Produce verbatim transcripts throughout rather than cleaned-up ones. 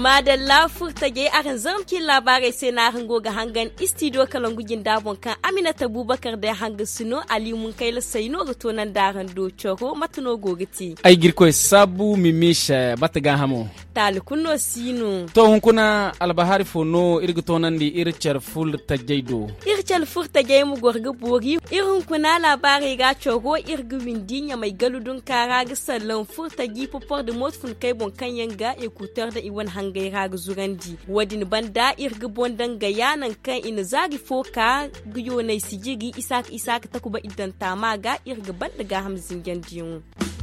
Madalla furtage akan zamkin labarai sai na hango ga hangan istidio kalangujin dabon kan Aminata Abubakar da hanga suno Ali mun kai la saino ga tonan daran do choro matuno gogiti. Ai girko sabu mimisha bataga hamo. Tal kunno sino. To hun kuna albahari fono irga tonan di irchar ful tajaido. Irchar ful tajai mu gorga bori irhun kuna labarai ga choro irga windinya mai galudun kara ga sallan ful taji popor de mot fun kai bon kan yanga ekutar da iwan hangai raga zurandi wadin banda irga bondan ga yanan kan ina zagi foka guyo nai sijigi isak isak takuba idan tamaga irga banda ga hamzin gandiyon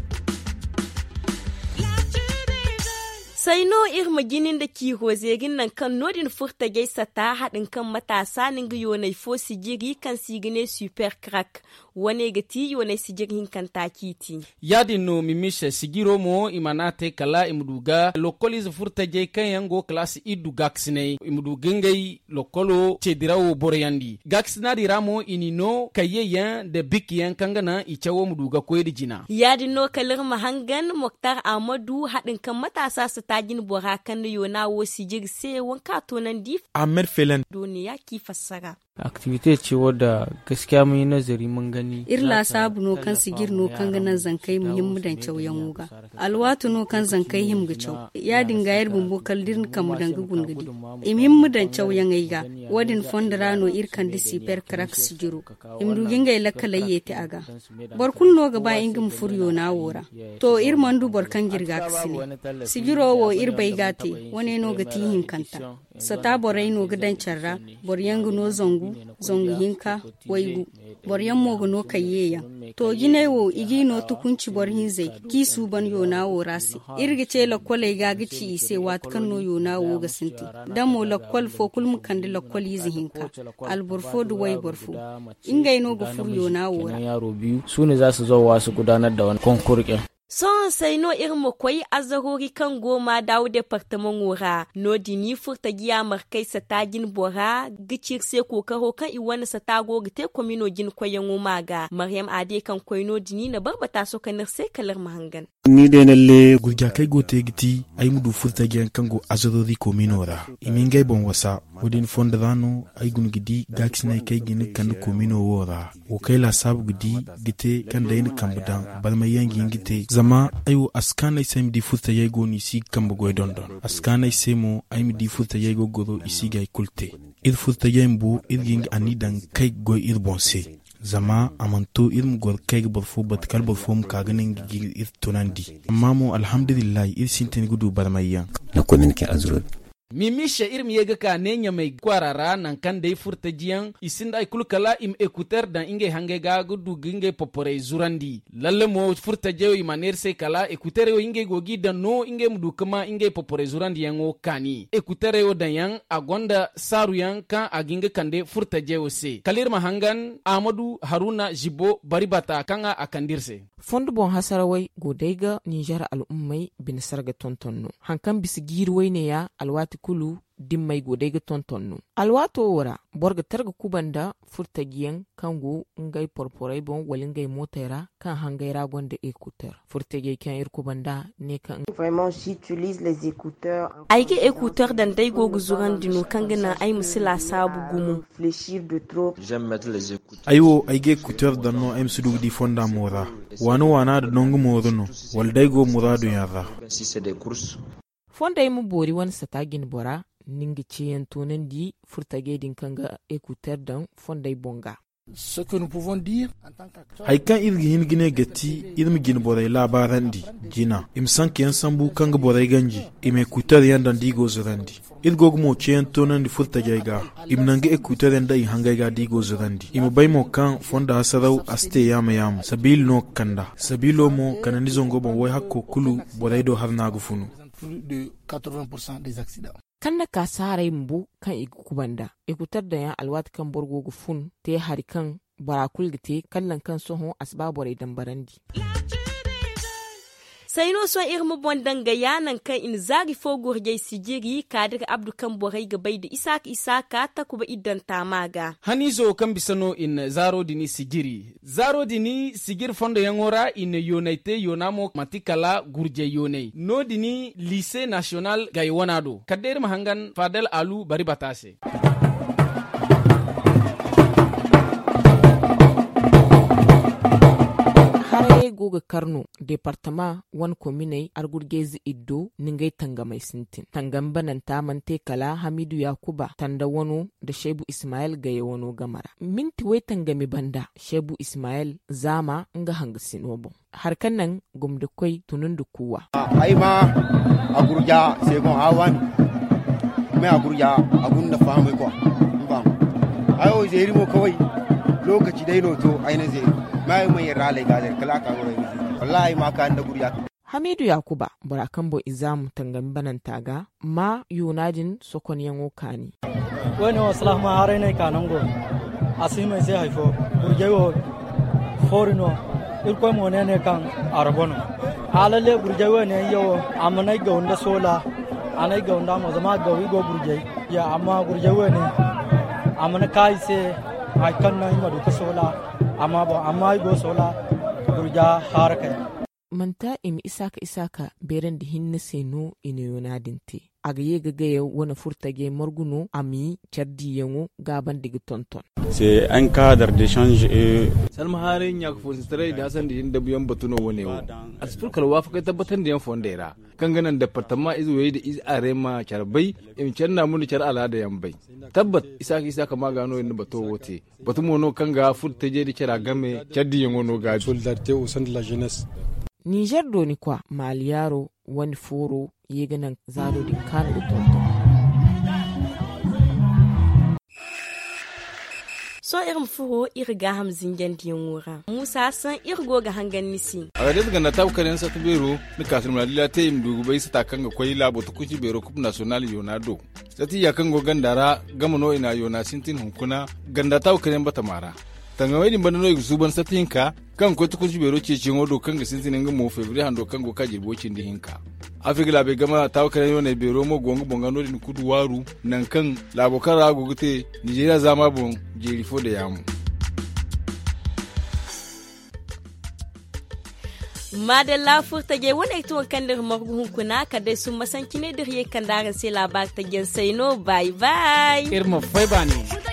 sai no irma ginin da ki hozegin nan kan nodin furta gaisa ta haɗin kan matasa nin guyo nai fo sijigi kan sigine super crack wane ga tiyo na sigirhin kan takiti yadin no mimisha sigiro mo imanate kala imduga lokoliz furta je kan yango class idu gaksine imdugengai lokolo chedirawo boryandi gaksina diramo inino kayeyan de bikyan kangana ichawo mduga koyedi jina yadin no kalir mahangan Moktar Amadu hadin kan matasa su tagin bora kan yona wo sigir se wanka tonan dif Ahmed Felen duniya ki fassara activity ce wadda gaskiya mun yi nazari mun gani irla sabu no kan sigir no kan ganan zankai muhimmu dan cauyan wuga alwatu no kan zankai him ga cau ya dinga yar bumbo kaldirin kan mu danga gungudi muhimmu dan cauyan aiga wadin fondara no irkan disi per crack sigiro imdu ginga ila kala yete aga barkun no gaba ingum furyo na wora to ir mandu barkan girga ksini sigiro wo ir bai gate wane no gati hin kanta sata borai no gidan charra boryangu no zongu zongu hinka waigu boryan mogo no kayeya to gine wo igi no tukunci borhin zai kisu ban yo na wo rasi irga ce la kole ga gici sai wat kan no yo na wo ga sinti dan mo la kol fo kul mu kan la kol yizi hinka al burfo du wai burfo ingai no go fur yo na wo yaro biyu sune za su zo wasu gudanar da wani konkurken son sai no irin makwai azarori kan goma dawo departement wura no dini furta giya markai sa tagin bora gicir se ko karo kan i wani sa tago gite komino gin koyan umaga Maryam Ade kan koino dini na barbata so kan sai kalar mahangan ni de nalle gurja kai gote giti ay mudu furta giyan kango azarori komino ra imingai bon wasa wodin fondano ay gun gidi gaxne kai gin kan komino wora o kai la sabu gidi gite kan da yin kambudan balma yangi gite zama ayo askana isem di furta yego ni si kambo goy dondon askana isemo aymi di furta yego goro isi gay kulte il furta yembu irging anidan kai goy ir bonse zama amanto ilmu gor kai borfo batkal borfo mukaganen gigi ir tonandi amma mo alhamdulillah ir sinten gudu barmayyan na kominke azrod mimisha irmi yega ka nenya mai kwarara nan kan dai furta jiyan isinda ay kulkala im écouteur dan inge hange ga gudu ginge popore zurandi lalle mo furta jeyo imaner se kala écouteur yo inge gogi dan no inge mudu kama inge popore zurandi yango kani écouteur yo dan yan agonda saru yan kan aginge kande furta jeyo se kalir mahangan Amadou Haruna Jibo baribata kanga akandirse fondu bon hasarawai godaiga Niger al'ummai bin sarga tontonno hankan bisigirwai ne ya alwati kulu dimmai godai ga tontonnu alwato wora borga targa kubanda furtagiyan kango ngai porporai bon walin gai motera kan hangai ragon da écouteur furtagi kan ir kubanda ne kan vraiment j'utilise les écouteurs ai ga écouteur dan dai go guzuran dino kan gana ai musila sabu gumu fléchir de trop j'aime mettre les écouteurs ayo ai ga écouteur dan no am sudu di fonda mora wano wana da nongu moruno wal dai go muradu yara si c'est des courses fonda yi mu bori wani satagin bora ningi ciyen tonen di furtage din kanga écouteur dan fonda yi bonga ce que nous pouvons dire en tant qu'acteur hay kan irgi hin gine gati irmi gin boray labarandi jina im sanki yan sambu kanga boray ganji im écouteur yan dan digo zurandi irgog mo ciyen tonen di furtage ga im nangi écouteur yan dai hangay ga digo zurandi im bay mo kan fonda asaraw aste yama yam sabil no kanda sabilo mo kanani zongo bon way hakko kulu boray do harna gufunu de quatre-vingts pour cent des accidents kanna ka sarai mbu kan igu kubanda ikutar da yan alwat kan borgo gufun te hari kan barakul gite kallan kan sohon asbabore dan barandi sai no so irmu bondan ga yanan kan in zagi fo gurje sigiri kadir abdu kan borai ga bai da isak isaka ta kuba idan tamaga hani zo kan bisano in zaro dini sigiri zaro dini sigir fondo yangora in yonaite yonamo matikala gurje yone no dini lycée national ga yonado kader mahangan fadel alu bari batase goga karno departement wan komine argurgezi iddo ningay tanga mai sintin tangan banan tamante kala hamidu yakuba tanda wano da shebu ismail gaye wano gamara minti wai tanga mi banda shebu ismail zama nga hanga sinobo harkan nan gumda koi tunun da kuwa ai ma agurja sai gon hawan mai agurja agun da famu ko ba ayo zeri mo kawai lokaci dai loto aina zai mai mai rale gazar kala ka gore wallahi ma ka da guriya hamidu yakuba barakambo izamu tangan banan taga ma yunajin sokon yango kani wani waslah ma hare ne kanango asime sai haifo burjewo forino ilko mo ne ne kan arabono alalle burjewo ne yawo amanai ga wanda sola anai ga wanda mo zama ga wi go burje ya amma burjewo ne amana kai sai aikan nan ma duka sola amma ba amma go sola burja haraka manta imi isaka isaka beren di hinne seno ine yonadinte aga yega gaye wona furtage morguno ami chardi yengo gaban digi tonton c'est un cadre d'échange et salma hare nyak fo stray da san di inda buyan batuno wonewo asfur kal wafa tabbatan da yan fondera kanganan departement izu wayi da iz arema charbai im channa mun char ala da yambai tabbat isaka isaka magano inda bato wote batumo no kanga furtage di chara game chardi yengo no ga solidarité au sein de la jeunesse. Niger doni kwa maliyaro wani foro yeganan zaro din kan utonto. So irin furo irga hamzin jandiyan wura. Musa san irgo ga hangan nisi. A gade daga na tawkarin sa tubero ni kasir malila te im dugu bai sata kanga koyi labo to kuci bero kup national yonado. Sati ya kango gandara gama no ina yona sintin hunkuna ganda tawkarin bata mara. Tanga wani bana no igusuban satinka kan ko tukun bero ce cin wodo kan ga sintin nga mo fevri hando kan go ka jirbocin di hinka afik labe gama taw kan yo ne bero mo gongo bonga no din kudu waru nan kan labo kan rago gute Nigeria zama bon jeri fo da yamu madalla furta ge wani tuwon kan da marguhun kuna ka dai sun masanki ne da riye kan da sai labar ta gen sai no bye bye irma fai bani